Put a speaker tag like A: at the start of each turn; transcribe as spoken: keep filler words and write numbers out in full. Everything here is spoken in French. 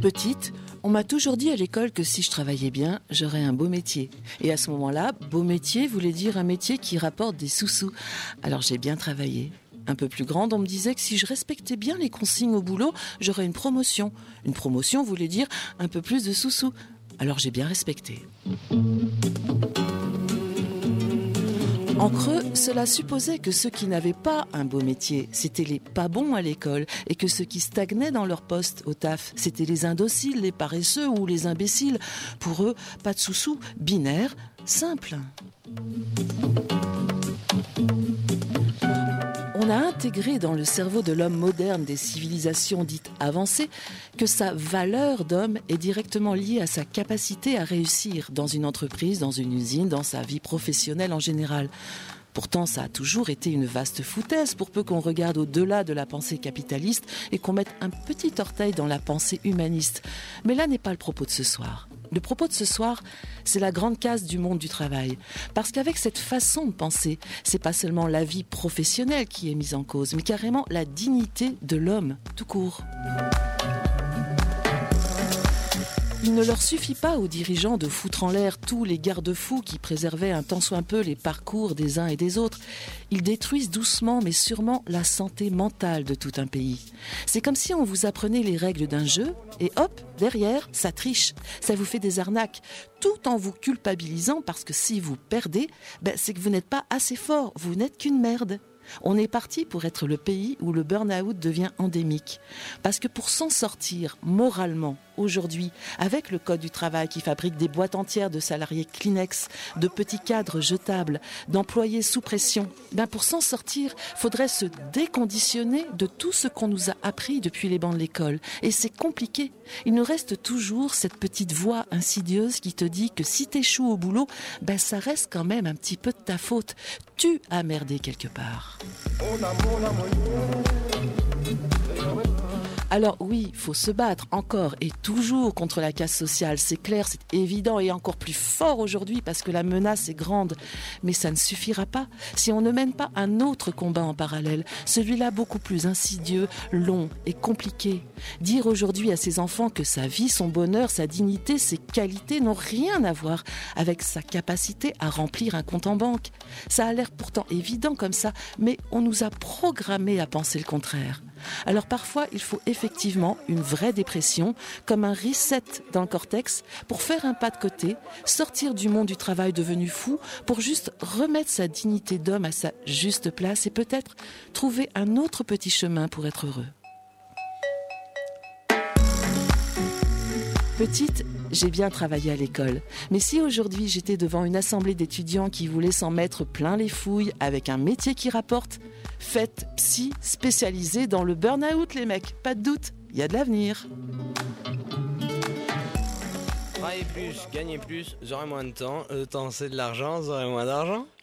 A: Petite, on m'a toujours dit à l'école que si je travaillais bien, j'aurais un beau métier. Et à ce moment-là, beau métier voulait dire un métier qui rapporte des sous-sous. Alors j'ai bien travaillé. Un peu plus grande, on me disait que si je respectais bien les consignes au boulot, j'aurais une promotion. Une promotion voulait dire un peu plus de sous-sous. Alors j'ai bien respecté. En creux, cela supposait que ceux qui n'avaient pas un beau métier, c'étaient les pas bons à l'école, et que ceux qui stagnaient dans leur poste au taf, c'étaient les indociles, les paresseux ou les imbéciles. Pour eux, pas de sous-sous, binaire, simple. On a intégré dans le cerveau de l'homme moderne des civilisations dites avancées que sa valeur d'homme est directement liée à sa capacité à réussir dans une entreprise, dans une usine, dans sa vie professionnelle en général. Pourtant, ça a toujours été une vaste foutaise pour peu qu'on regarde au-delà de la pensée capitaliste et qu'on mette un petit orteil dans la pensée humaniste. Mais là n'est pas le propos de ce soir. Le propos de ce soir, c'est la grande casse du monde du travail. Parce qu'avec cette façon de penser, c'est pas seulement la vie professionnelle qui est mise en cause, mais carrément la dignité de l'homme, tout court. Il ne leur suffit pas aux dirigeants de foutre en l'air tous les garde-fous qui préservaient un tant soit peu les parcours des uns et des autres. Ils détruisent doucement mais sûrement la santé mentale de tout un pays. C'est comme si on vous apprenait les règles d'un jeu et hop, derrière, ça triche, ça vous fait des arnaques, tout en vous culpabilisant parce que si vous perdez, ben, c'est que vous n'êtes pas assez fort, vous n'êtes qu'une merde. On est parti pour être le pays où le burn-out devient endémique. Parce que pour s'en sortir moralement, aujourd'hui, avec le code du travail qui fabrique des boîtes entières de salariés Kleenex, de petits cadres jetables, d'employés sous pression, ben pour s'en sortir, faudrait se déconditionner de tout ce qu'on nous a appris depuis les bancs de l'école. Et c'est compliqué. Il nous reste toujours cette petite voix insidieuse qui te dit que si t'échoues au boulot, ben ça reste quand même un petit peu de ta faute. Tu as merdé quelque part. Alors oui, il faut se battre encore et toujours contre la casse sociale, c'est clair, c'est évident et encore plus fort aujourd'hui parce que la menace est grande. Mais ça ne suffira pas si on ne mène pas un autre combat en parallèle, celui-là beaucoup plus insidieux, long et compliqué. Dire aujourd'hui à ses enfants que sa vie, son bonheur, sa dignité, ses qualités n'ont rien à voir avec sa capacité à remplir un compte en banque. Ça a l'air pourtant évident comme ça, mais on nous a programmés à penser le contraire. Alors parfois, il faut effectivement une vraie dépression, comme un reset dans le cortex, pour faire un pas de côté, sortir du monde du travail devenu fou, pour juste remettre sa dignité d'homme à sa juste place et peut-être trouver un autre petit chemin pour être heureux. Petite, j'ai bien travaillé à l'école. Mais si aujourd'hui j'étais devant une assemblée d'étudiants qui voulaient s'en mettre plein les fouilles avec un métier qui rapporte, faites psy spécialisé dans le burn-out les mecs, pas de doute, il y a de l'avenir.
B: Travailler plus, gagner plus, j'aurai moins de temps. Le temps c'est de l'argent, j'aurai moins d'argent.